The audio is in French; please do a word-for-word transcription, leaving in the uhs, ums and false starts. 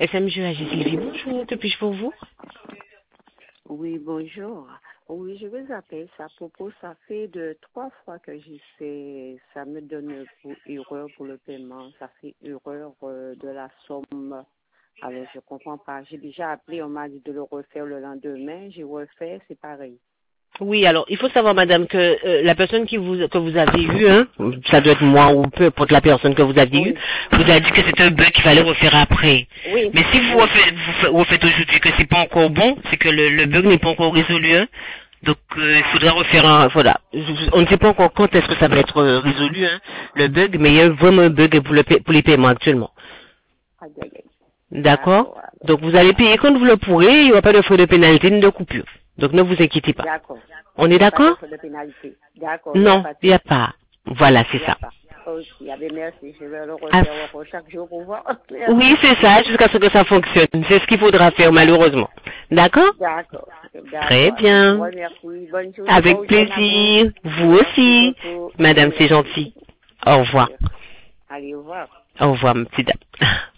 S M J A G Sylvie, bonjour, que puis-je pour vous? Oui, bonjour. Oui, je vous appelle ça à propos, ça fait de trois fois que j'essaie, ça me donne pour, erreur pour le paiement, ça fait erreur euh, de la somme. Alors, je comprends pas. J'ai déjà appelé, on m'a dit de le refaire le lendemain, j'ai refait, c'est pareil. Oui, alors, il faut savoir, madame, que euh, la personne qui vous, que vous avez eue, hein, ça doit être moi ou peu importe la personne que vous avez eue, Oui. vous a dit que c'était un bug qu'il fallait refaire après. Oui. Mais si vous Oui. refaites, vous fa- refaites aujourd'hui que c'est pas encore bon, c'est que le, le bug n'est pas encore résolu, hein. Donc, euh, il faudra refaire un, voilà. Je- On ne sait pas encore quand est-ce que ça va être euh, résolu, hein, le bug, mais il y a vraiment un bug pour, le, pa- pour les paiements actuellement. Aïe, aïe, aïe. D'accord? D'accord. Donc, vous allez payer quand vous le pourrez, il n'y aura pas de frais de pénalité ni de coupure. Donc, ne vous inquiétez pas. D'accord. On Il est n'y a pas de d'accord? frais de pénalité. D'accord, il n'y a Non, pas de il n'y a souci. pas. Voilà, Il c'est n'y a ça. pas. Ok, ah ben merci, je vais le Ah, refaire encore chaque jour pour voir. oui, Merci. c'est ça, jusqu'à ce que ça fonctionne. C'est ce qu'il faudra faire, malheureusement. D'accord? D'accord, Très d'accord. Alors, je vous bien. remercie. Bonne journée, bon Avec week-end à vous. plaisir. Vous Merci aussi. beaucoup. Madame, c'est Merci. gentil. Au revoir. Allez, au revoir. Au revoir, ma petite dame.